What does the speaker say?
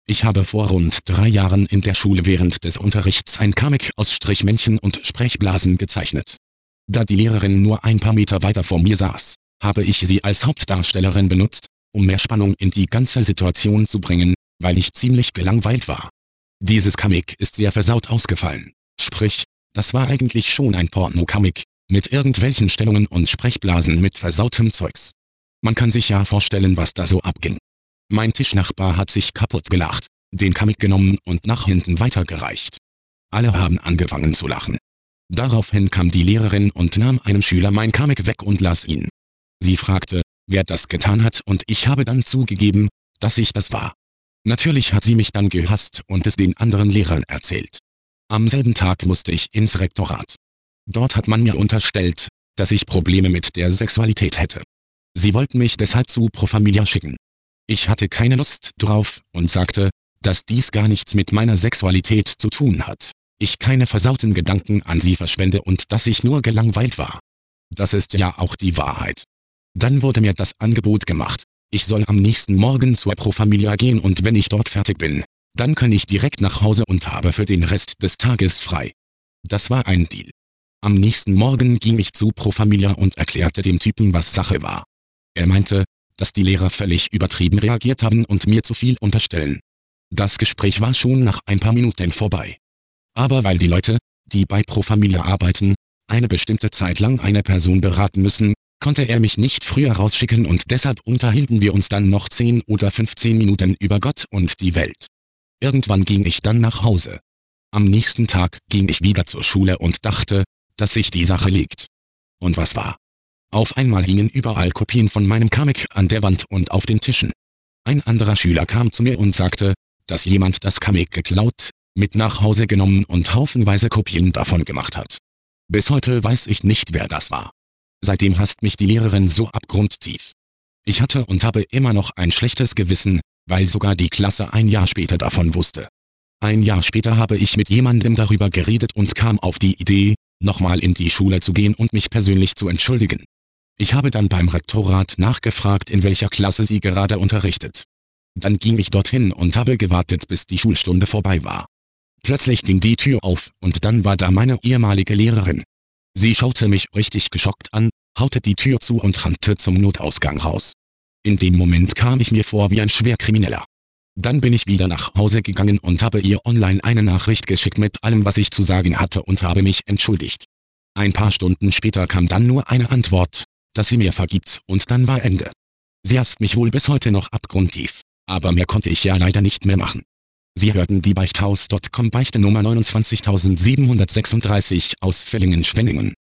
Ich habe vor rund 3 Jahren in der Schule während des Unterrichts ein Comic aus Strichmännchen und Sprechblasen gezeichnet. Da die Lehrerin nur ein paar Meter weiter vor mir saß, habe ich sie als Hauptdarstellerin benutzt, um mehr Spannung in die ganze Situation zu bringen, weil ich ziemlich gelangweilt war. Dieses Comic ist sehr versaut ausgefallen. Sprich, das war eigentlich schon ein Porno-Comic, mit irgendwelchen Stellungen und Sprechblasen mit versautem Zeugs. Man kann sich ja vorstellen, was da so abging. Mein Tischnachbar hat sich kaputt gelacht, den Comic genommen und nach hinten weitergereicht. Alle haben angefangen zu lachen. Daraufhin kam die Lehrerin und nahm einem Schüler mein Comic weg und las ihn. Sie fragte, wer das getan hat, und ich habe dann zugegeben, dass ich das war. Natürlich hat sie mich dann gehasst und es den anderen Lehrern erzählt. Am selben Tag musste ich ins Rektorat. Dort hat man mir unterstellt, dass ich Probleme mit der Sexualität hätte. Sie wollten mich deshalb zu Pro Familia schicken. Ich hatte keine Lust drauf und sagte, dass dies gar nichts mit meiner Sexualität zu tun hat. Ich keine versauten Gedanken an sie verschwende und dass ich nur gelangweilt war. Das ist ja auch die Wahrheit. Dann wurde mir das Angebot gemacht, ich soll am nächsten Morgen zur Pro Familia gehen und wenn ich dort fertig bin, dann kann ich direkt nach Hause und habe für den Rest des Tages frei. Das war ein Deal. Am nächsten Morgen ging ich zu Pro Familia und erklärte dem Typen, was Sache war. Er meinte, dass die Lehrer völlig übertrieben reagiert haben und mir zu viel unterstellen. Das Gespräch war schon nach ein paar Minuten vorbei. Aber weil die Leute, die bei Pro Familia arbeiten, eine bestimmte Zeit lang eine Person beraten müssen, konnte er mich nicht früher rausschicken und deshalb unterhielten wir uns dann noch 10 oder 15 Minuten über Gott und die Welt. Irgendwann ging ich dann nach Hause. Am nächsten Tag ging ich wieder zur Schule und dachte, dass sich die Sache legt. Und was war? Auf einmal hingen überall Kopien von meinem Comic an der Wand und auf den Tischen. Ein anderer Schüler kam zu mir und sagte, dass jemand das Comic geklaut, mit nach Hause genommen und haufenweise Kopien davon gemacht hat. Bis heute weiß ich nicht, wer das war. Seitdem hasst mich die Lehrerin so abgrundtief. Ich hatte und habe immer noch ein schlechtes Gewissen, weil sogar die Klasse ein Jahr später davon wusste. Ein Jahr später habe ich mit jemandem darüber geredet und kam auf die Idee, nochmal in die Schule zu gehen und mich persönlich zu entschuldigen. Ich habe dann beim Rektorat nachgefragt, in welcher Klasse sie gerade unterrichtet. Dann ging ich dorthin und habe gewartet, bis die Schulstunde vorbei war. Plötzlich ging die Tür auf und dann war da meine ehemalige Lehrerin. Sie schaute mich richtig geschockt an, haute die Tür zu und rannte zum Notausgang raus. In dem Moment kam ich mir vor wie ein Schwerkrimineller. Dann bin ich wieder nach Hause gegangen und habe ihr online eine Nachricht geschickt mit allem, was ich zu sagen hatte und habe mich entschuldigt. Ein paar Stunden später kam dann nur eine Antwort, dass sie mir vergibt und dann war Ende. Sie hasst mich wohl bis heute noch abgrundtief, aber mehr konnte ich ja leider nicht mehr machen. Sie hörten die Beichthaus.com Beichte Nummer 29736 aus Villingen-Schwenningen.